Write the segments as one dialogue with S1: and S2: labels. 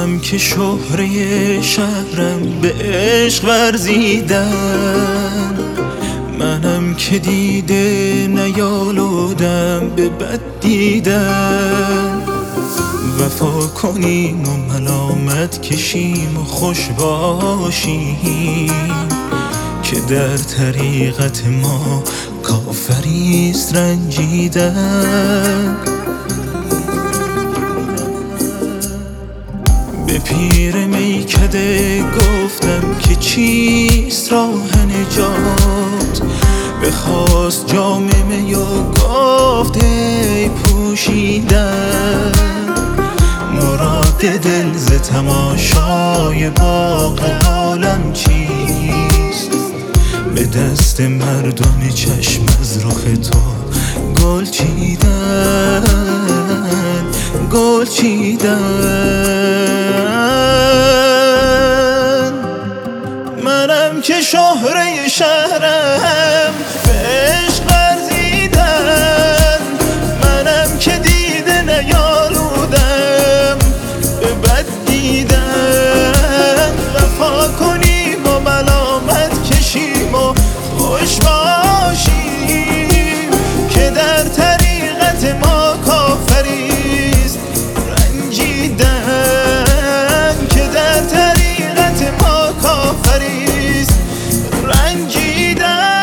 S1: منم که شهره شهرم به عشق ورزیدم، منم که دیده نیالودم به بد دیدن. وفا کنیم و ملامت کشیم و خوش باشیم که در طریقت ما کافریست رنجیدن. به پیر میکده گفتم که چیست راه نجات، بخواست جام می و گفت ای پوشیدن. مراد دل ز تماشای باغ عالم چیست، به دست مردم چشم از رخ تو گل چیدن، گل چیدن. منم که شهره شهرم به عشق ورزیدن، منم که دیده نیالودم به بد دیدن. وفا کنیم و ملامت کشیم و خوش باشیم که در طریقت ما کافریست رنجیدن، که در طریقت ما کافریست رنجیدن.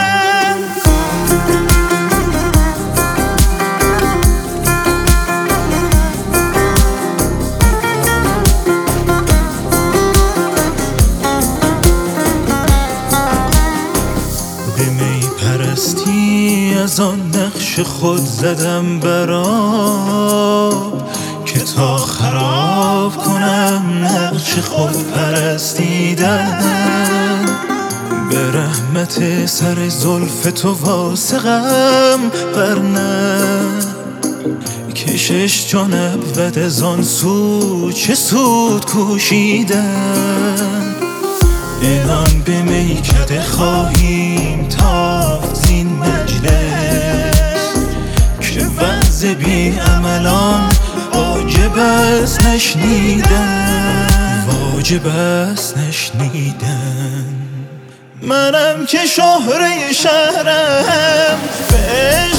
S1: به می پرستی از آن نقش خود زدم براب، که تا خراب کنم نقش خود پرستیدن. به رحمت سر زلف تو واثقم، ورنه کشش جان ابد از آن سو چه سود کوشیدن. اینان به میکده خواهیم تافت زین مجلس، که وعظ بی عملان واجب است نشنیدن، واجب است نشنیدن. منم که شهره شهرم به